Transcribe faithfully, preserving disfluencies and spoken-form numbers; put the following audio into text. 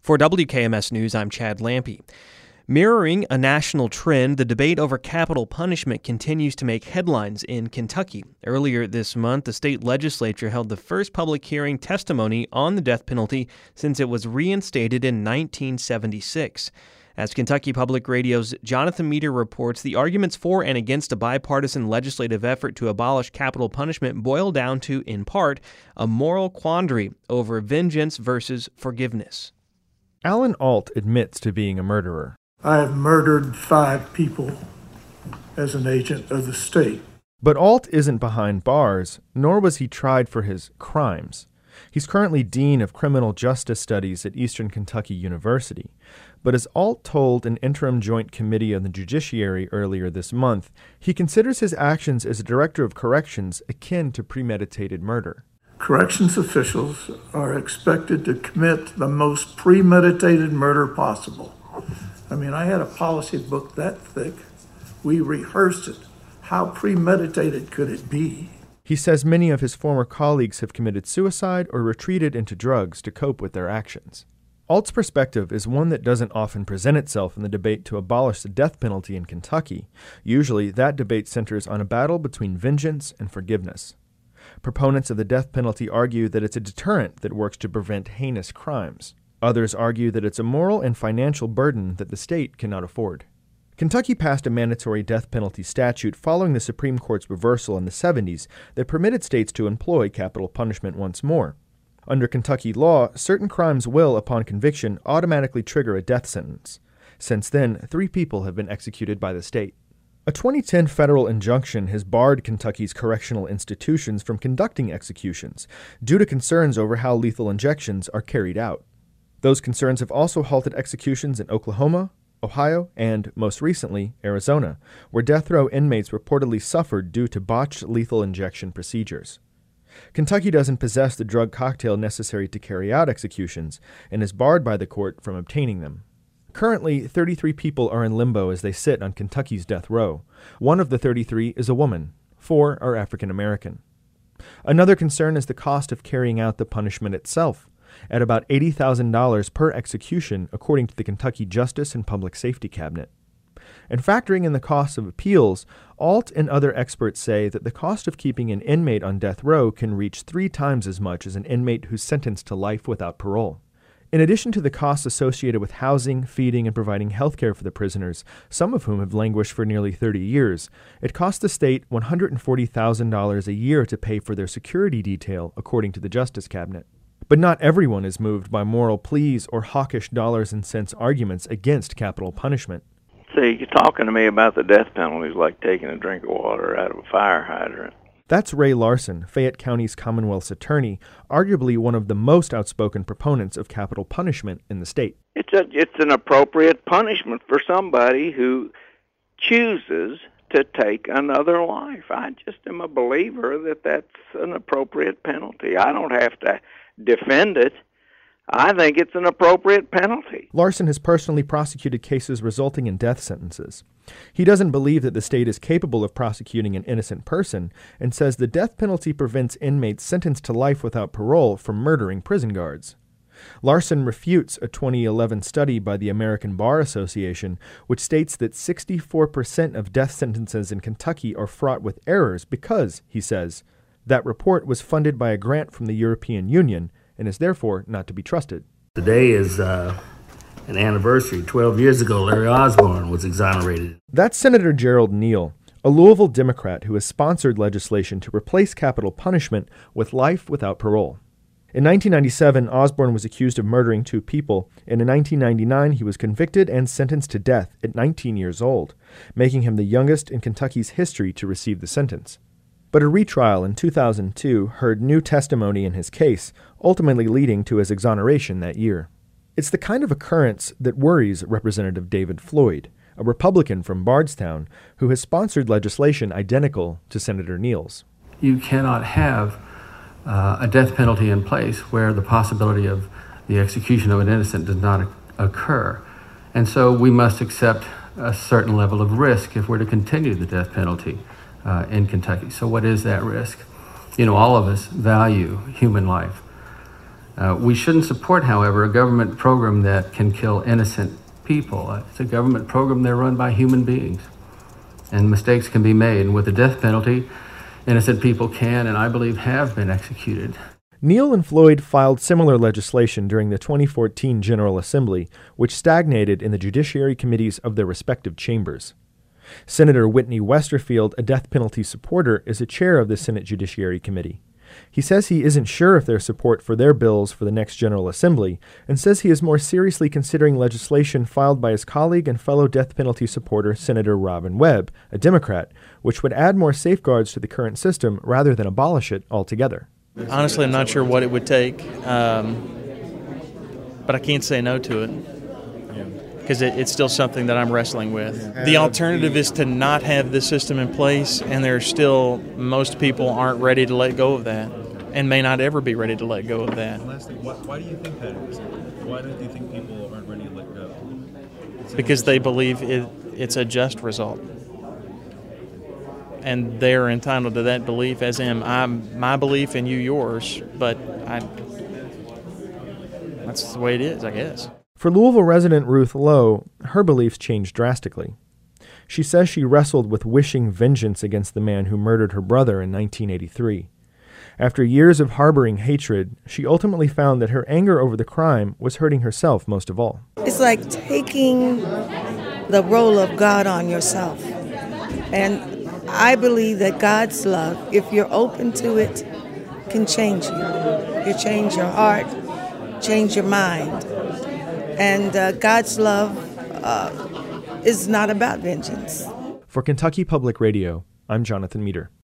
For W K M S News, I'm Chad Lampe. Mirroring a national trend, the debate over capital punishment continues to make headlines in Kentucky. Earlier this month, the state legislature held the first public hearing testimony on the death penalty since it was reinstated in nineteen seventy-six. As Kentucky Public Radio's Jonathan Meter reports, the arguments for and against a bipartisan legislative effort to abolish capital punishment boil down to, in part, a moral quandary over vengeance versus forgiveness. Alan Alt admits to being a murderer. I have murdered five people as an agent of the state. But Alt isn't behind bars, nor was he tried for his crimes. He's currently Dean of Criminal Justice Studies at Eastern Kentucky University. But as Alt told an interim joint committee on the judiciary earlier this month, he considers his actions as a director of corrections akin to premeditated murder. Corrections officials are expected to commit the most premeditated murder possible. I mean, I had a policy book that thick. We rehearsed it. How premeditated could it be? He says many of his former colleagues have committed suicide or retreated into drugs to cope with their actions. Alt's perspective is one that doesn't often present itself in the debate to abolish the death penalty in Kentucky. Usually, that debate centers on a battle between vengeance and forgiveness. Proponents of the death penalty argue that it's a deterrent that works to prevent heinous crimes. Others argue that it's a moral and financial burden that the state cannot afford. Kentucky passed a mandatory death penalty statute following the Supreme Court's reversal in the seventies that permitted states to employ capital punishment once more. Under Kentucky law, certain crimes will, upon conviction, automatically trigger a death sentence. Since then, three people have been executed by the state. A twenty ten federal injunction has barred Kentucky's correctional institutions from conducting executions due to concerns over how lethal injections are carried out. Those concerns have also halted executions in Oklahoma, Ohio, and, most recently, Arizona, where death row inmates reportedly suffered due to botched lethal injection procedures. Kentucky doesn't possess the drug cocktail necessary to carry out executions and is barred by the court from obtaining them. Currently, thirty-three people are in limbo as they sit on Kentucky's death row. One of the thirty-three is a woman. Four are African American. Another concern is the cost of carrying out the punishment itself, at about eighty thousand dollars per execution, according to the Kentucky Justice and Public Safety Cabinet. And factoring in the costs of appeals, Alt and other experts say that the cost of keeping an inmate on death row can reach three times as much as an inmate who's sentenced to life without parole. In addition to the costs associated with housing, feeding, and providing health care for the prisoners, some of whom have languished for nearly thirty years, it costs the state one hundred forty thousand dollars a year to pay for their security detail, according to the Justice Cabinet. But not everyone is moved by moral pleas or hawkish dollars and cents arguments against capital punishment. See, you're talking to me about the death penalty is like taking a drink of water out of a fire hydrant. That's Ray Larson, Fayette County's Commonwealth's attorney, arguably one of the most outspoken proponents of capital punishment in the state. It's a, it's an appropriate punishment for somebody who chooses to take another life. I just am a believer that that's an appropriate penalty. I don't have to defend it. I think it's an appropriate penalty. Larson has personally prosecuted cases resulting in death sentences. He doesn't believe that the state is capable of prosecuting an innocent person and says the death penalty prevents inmates sentenced to life without parole from murdering prison guards. Larson refutes a twenty eleven study by the American Bar Association, which states that sixty-four percent of death sentences in Kentucky are fraught with errors because, he says, that report was funded by a grant from the European Union and is therefore not to be trusted. Today is uh, an anniversary. Twelve years ago, Larry Osborne was exonerated. That's Senator Gerald Neal, a Louisville Democrat who has sponsored legislation to replace capital punishment with life without parole. In nineteen ninety-seven, Osborne was accused of murdering two people, and in nineteen ninety-nine he was convicted and sentenced to death at nineteen years old, making him the youngest in Kentucky's history to receive the sentence. But a retrial in two thousand two heard new testimony in his case, ultimately leading to his exoneration that year. It's the kind of occurrence that worries Representative David Floyd, a Republican from Bardstown, who has sponsored legislation identical to Senator Neal's. You cannot have uh, a death penalty in place where the possibility of the execution of an innocent does not occur. And so we must accept a certain level of risk if we're to continue the death penalty uh, in Kentucky. So what is that risk? You know, all of us value human life. Uh, we shouldn't support, however, a government program that can kill innocent people. Uh, it's a government program that's run by human beings, and mistakes can be made. And with the death penalty, innocent people can, and I believe have been executed. Neal and Floyd filed similar legislation during the twenty fourteen General Assembly, which stagnated in the judiciary committees of their respective chambers. Senator Whitney Westerfield, a death penalty supporter, is a chair of the Senate Judiciary Committee. He says he isn't sure of their support for their bills for the next General Assembly, and says he is more seriously considering legislation filed by his colleague and fellow death penalty supporter, Senator Robin Webb, a Democrat, which would add more safeguards to the current system rather than abolish it altogether. Honestly, I'm not sure what it would take, um, but I can't say no to it because it, it's still something that I'm wrestling with. The alternative is to not have this system in place, and there's still, most people aren't ready to let go of that and may not ever be ready to let go of that. Last thing, why, why do you think that is? Why do you think people aren't ready to let go? Because they believe it, it's a just result. And they're entitled to that belief, as am I, my belief and you yours, but I, that's the way it is, I guess. For Louisville resident Ruth Lowe, her beliefs changed drastically. She says she wrestled with wishing vengeance against the man who murdered her brother in nineteen eighty-three. After years of harboring hatred, she ultimately found that her anger over the crime was hurting herself most of all. It's like taking the role of God on yourself. And I believe that God's love, if you're open to it, can change you. You change your heart, change your mind. And uh, God's love uh, is not about vengeance. For Kentucky Public Radio, I'm Jonathan Meter.